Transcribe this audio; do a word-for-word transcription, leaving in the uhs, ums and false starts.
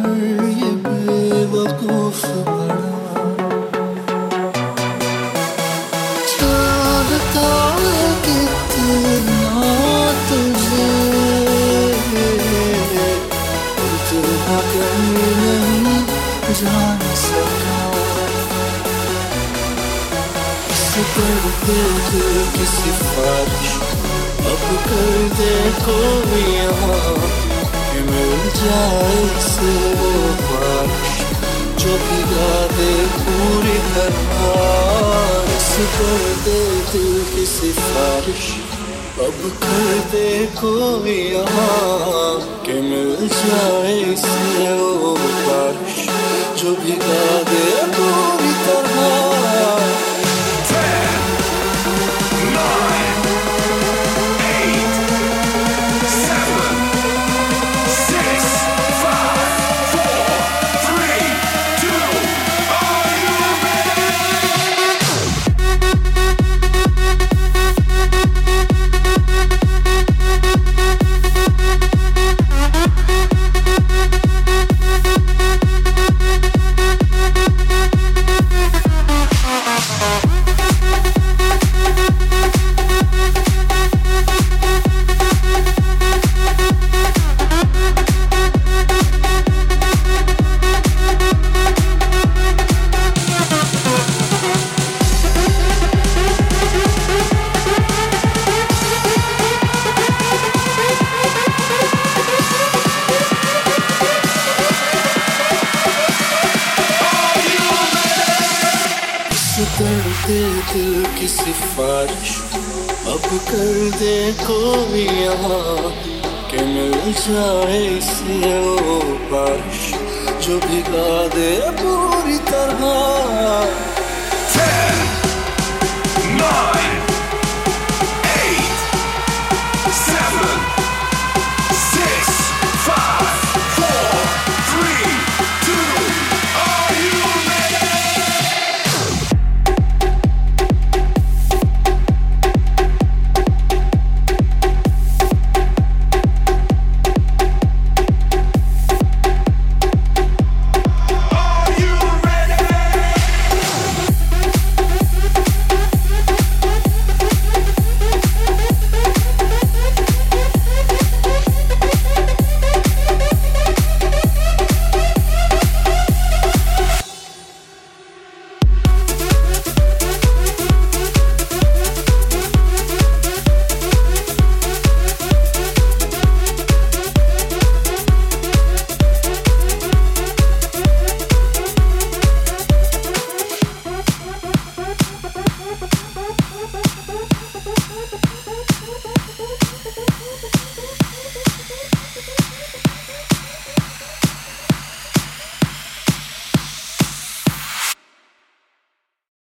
ये बेवकूफ बना जानता है कितना तुझे और तेरा कर नहीं जान सका कर दे दिल की सिफारिश अब कर दे कोई यहाँ कि मिल जाए से वो बारिश जो भिगा दे पूरी तरह कर दे दिल की सिफारिश अब कर दे कोई यहाँ कि मिल जाए से वो बारिश जो भिगा दे पूरी तरह कर दे दिल की सिफारिश अब कर दे कोई यहाँ कि मिल जाए से वो बारिश जो भिगा दे पूरी तरह